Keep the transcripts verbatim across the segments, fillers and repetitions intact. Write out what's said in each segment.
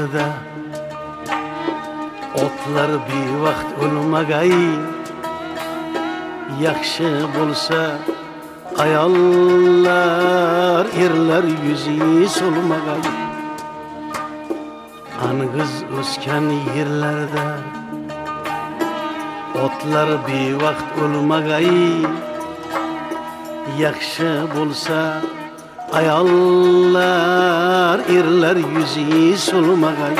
yerlerde otlar bir vaqt o'lmagay, yaxshi bo'lsa ayollar erlar yuzi so'lmagay. Angiz o'sgan yerlarda otlar bir vaqt o'lmagay, yaxshi bo'lsa ayollar erlar yuzi so'lmagay.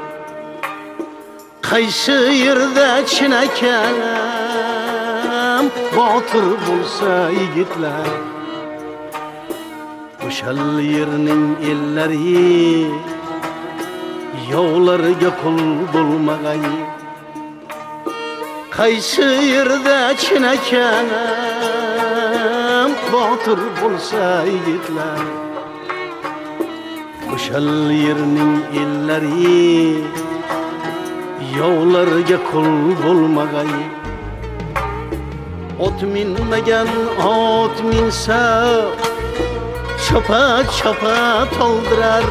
Qaysi yerda chinakam botir bo'lsa yigitlar, o'shal yerning ellari yovlarga qul bo'lmagay. Qaysi yerda chinakam botir bo'lsa yigitlar, o'shal yerning ellari yovlarga qul bo'lmagay. Ot minmagan ot minsa chapa chapa toldirar,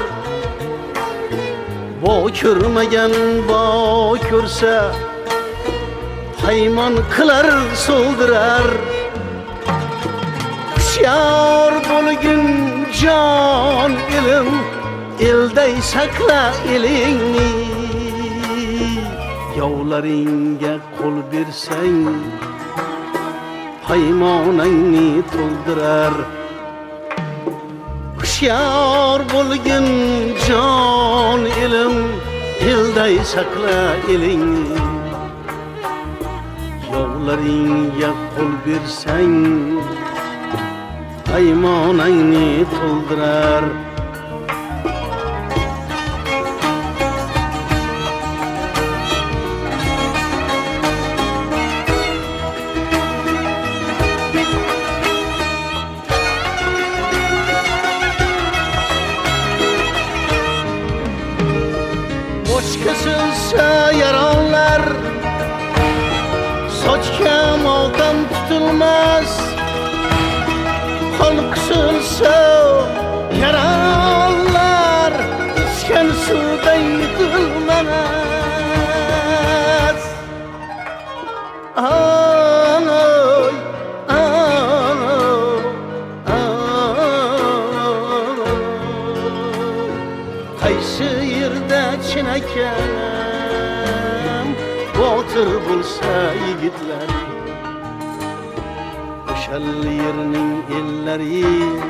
bo ko'rmagan bo ko'rsa haymon qilar so'ldirar. Hushyor bo'lgin jon elim, elday saqla elingni. Yovlaringga qo'l bersang haymonangni to'ldirar. Hushyor bo'lgin jon elim, elday saqla elingni. Yovlaringga qo'l bersang haymonangni to'ldirar. Kesilsa yaralar, sochga motam tutulmaz. Qon qisilsa yaralar, ichgan suvda yutilmas. Anoy, anoy, anoy. Qaysi yerda chinakam botir bo'lsa yigitlar, o'shal yerning ellari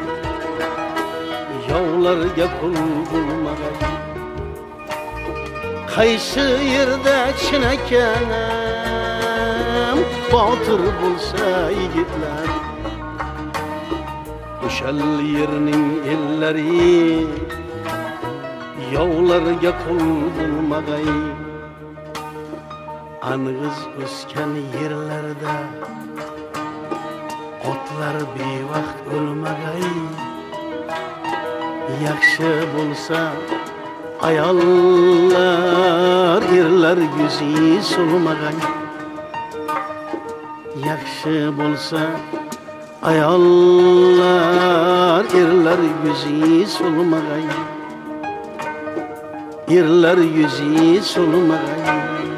yovlarga qul bo'lmagay. Qaysi yerda chinakam botir bo'lsa yigitlar, o'shal yerning ellari yovlarga qul bo'lmagay. Angiz o'sgan yerlarda otlar bevaqt o'lmagay, yaxshi bo'lsa ayollar erlar yuzi so'lmagay. Yaxshi bo'lsa ayollar erlar yuzi so'lmagay. Erlar yuzi so'lmagay.